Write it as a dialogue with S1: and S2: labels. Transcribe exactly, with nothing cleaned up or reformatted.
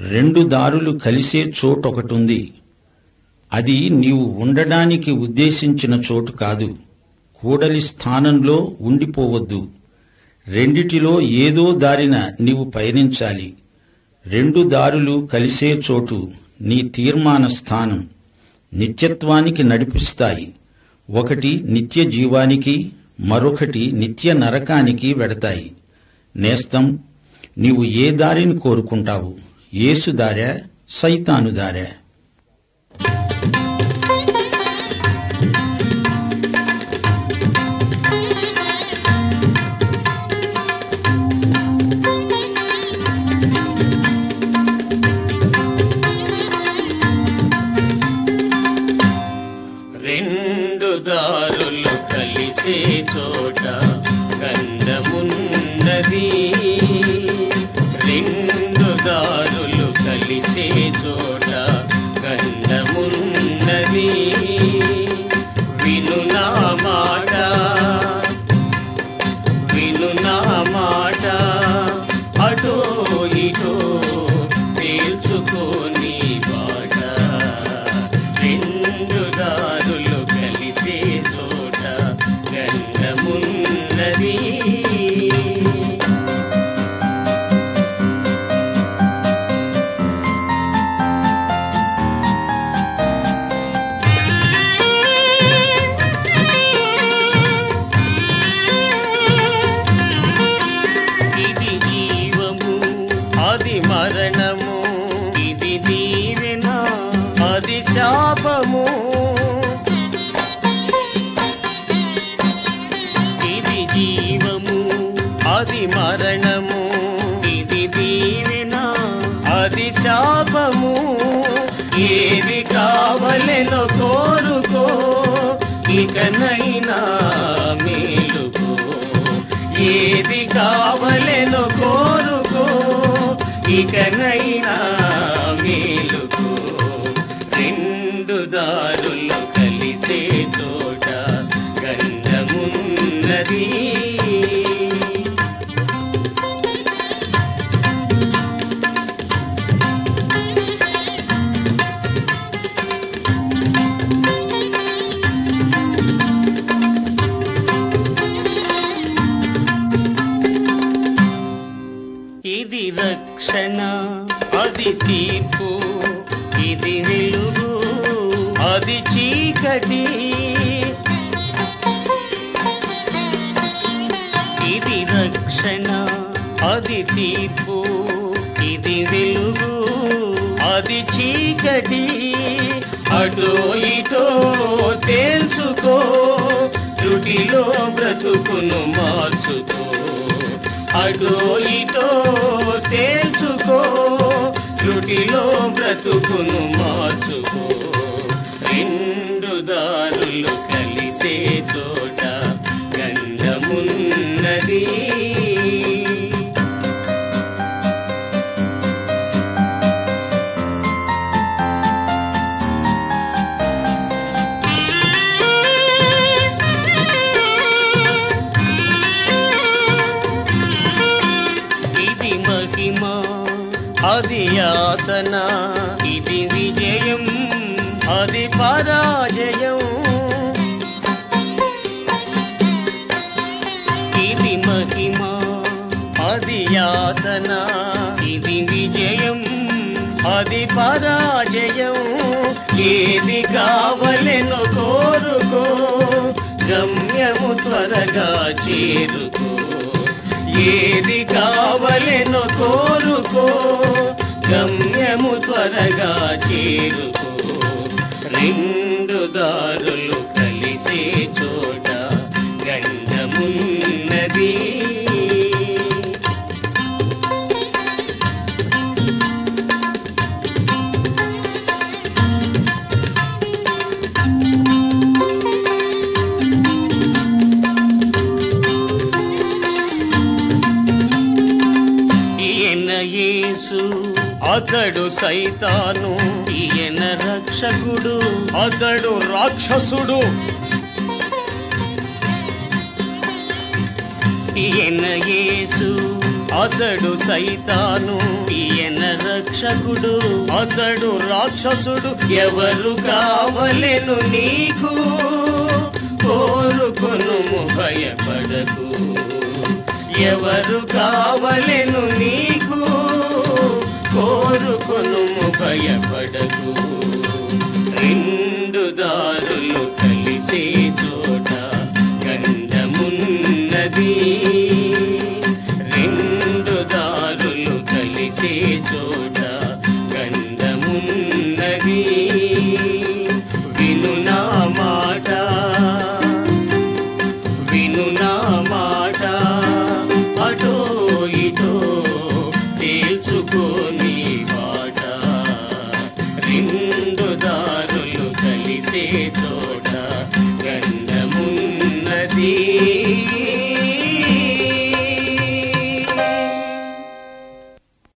S1: రెండు దారులు కలిసే చోటొకటుంది. అది నీవు ఉండడానికి ఉద్దేశించిన చోటు కాదు. కూడలి స్థానంలో ఉండిపోవద్దు. రెండిటిలో ఏదో దారిన నీవు పయనించాలి. రెండు దారులు కలిసే చోటు నీ తీర్మాన స్థానం. నిత్యత్వానికి నడిపిస్తాయి. ఒకటి నిత్య జీవానికి, మరొకటి నిత్య నరకానికి వెడతాయి. నేస్తం, నీవు ఏ దారిని కోరుకుంటావు? యేసు దారా, సైతాను దారా?
S2: రెండు దారులు కలిసే చోట గంధమున్నది. రెండు దారులు కలిసే చోట గంధమున్నది. విను నా మాట, విను నా మాట, అటో ఇటో తేల్చుకోని బాట. రెండు దారులు కలిసే చోట గంధమున్నది. ఇది జీవము, అది మరణము. ఇది దీవెన, అది శాపము. ఇది జీవము, అది మరణము. ఇది దీవెన, అది శాపము. ఏది కావలెనో కోరుకో, ఇకనైనా మేలుకో. ఏది కావలెనో కోరుకో, ఇకనైనా మేలుకో. రెండు దారులు కలిసే చోట గంధమున్నది. ఇది రక్షణ, అది తీర్పు. ఇది వెలుగు, అది చీకటి. ఇది రక్షణ, అది తీర్పు. ఇది వెలుగు, అది చీకటి. అటో ఇటో తేల్చుకో, త్రుటిలో బ్రతుకును మార్చుకో. అటో ఇటో తేల్చుకో, త్రుటిలో బ్రతుకును మార్చుకో. రెండు దారులు కలిసే చోట గంధమున్నది. ఇది మహిమ, అది యాతన. ఇది విజయం, అది పరాజయం. ఇది మహిమ, అది యాతన. ఇది విజయం, అది పరాజయం. ఏది కావలెనో కోరుకో, గమ్యము త్వరగా చేరుకో. ఏది కావలెనో కోరుకో, గమ్యము త్వరగా చేరుకో. రెండు దారులు కలిసే చోట గంధమున్నది. ఈయన యేసు, అతడు సైతాను. ఈయన రక్షకుడు, అతడు రాక్షసుడు. ఈయన యేసు, అతడు సైతాను. ఈయన రక్ష రక్షకుడు అతడు రాక్షసుడు. ఎవరు కావలెను నీకు, కోరుకొనుము భయపడకు. ఎవరు కావలెను నీకు, కోరుకొనుము భయపడకు. రెండు దారులు కలిసే చోట గంధమున్నది. రెండు దారులు కలిసే చోట